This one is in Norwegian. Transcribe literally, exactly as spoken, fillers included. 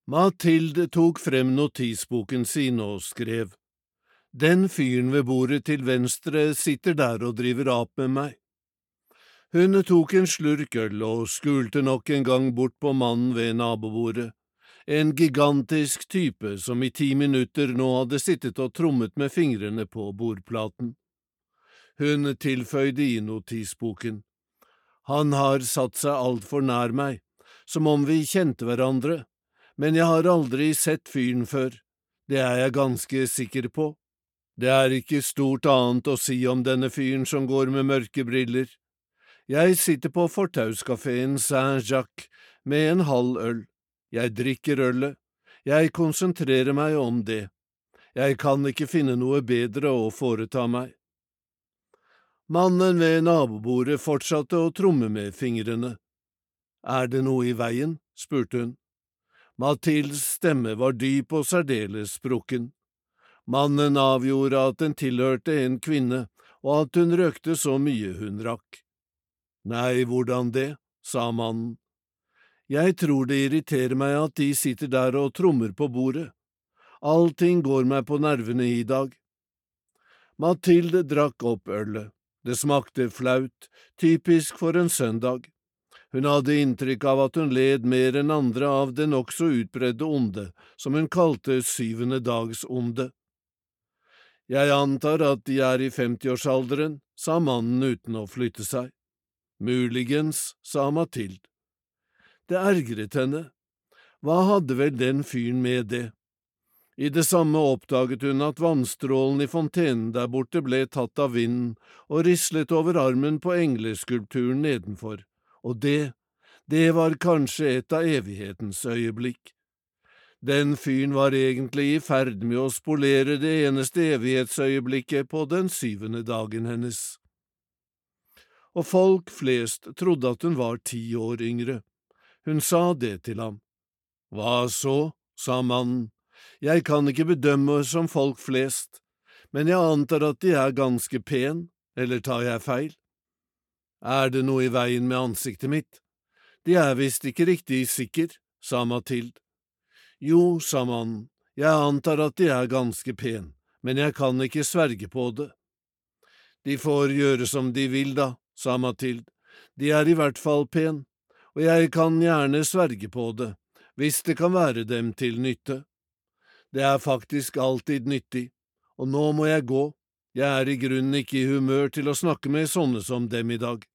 Mathilde tok frem notisboken sin og skrev. Den fyren ved bordet til venstre sitter der og driver ap med meg. Hun tok en slurk øl og skulte nok en gang bort på mannen ved nabobordet, en gigantisk type som i ti minutter nå hadde sittet og trommet med fingrene på bordplaten. Hun tilføyde i notisboken. Han har satt seg altfor nær meg, som om vi kjente hverandre, men jeg har aldri sett fyren før, det er jeg ganske sikker på. Det er ikke stort annet å si om denne fyren som går med mørke briller. Jeg sitter på fortauskaféen Saint-Jacques med en halv øl. Jeg drikker ølet. Jeg konsentrerer meg om det. Jeg kan ikke finne noe bedre å foreta meg. Mannen ved nabobordet fortsatte å tromme med fingrene. Er det noe i veien? Spurte hun. Mathildes stemme var dyp og særdeles sprukken. Mannen avgjorde at den tilhørte en kvinne, og at hun røkte så mye hun rakk. Nei, hvordan det, sa mannen. Jeg tror det irriterer meg at de sitter der og trommer på bordet. Allting går meg på nervene i dag. Mathilde drakk opp ølet. Det smakte flaut, typisk for en søndag. Hun hadde inntrykk av at hun led mer enn andre av det nokså utbredte onde, som hun kalte syvende dags onde. Jeg antar at de er i femtiårsalderen, sa mannen uten å flytte seg. Muligens, sa Mathilde. Det ergret henne. Hva hadde vel den fyren med det? I det samme oppdaget hun at vannstrålen i fontenen der borte ble tatt av vinden og rislet over armen på engleskulpturen nedenfor, og det, det var kanskje et av evighetens øyeblikk. Den fyren var egentlig i ferd med å spolere det eneste evighetsøyeblikket på den syvende dagen hennes. Og folk flest trodde at hun var ti år yngre. Hun sa det til ham. Hva så, sa mannen. Jeg kan ikke bedømme som folk flest, men jeg antar at de er ganske pen, eller tar jeg feil? Er det noe i veien med ansiktet mitt? De er visst ikke riktig sikker, sa Mathilde. Jo, sa mannen, jeg antar at de er ganske pen, men jeg kan ikke sverge på det. De får gjøre som de vil da, sa Mathilde, de er i hvert fall pen, og jeg kan gjerne sverge på det, hvis det kan være dem til nytte. Det er faktisk alltid nyttig, og nå må jeg gå, jeg er i grunnen ikke i humør til å snakke med sånne som dem i dag.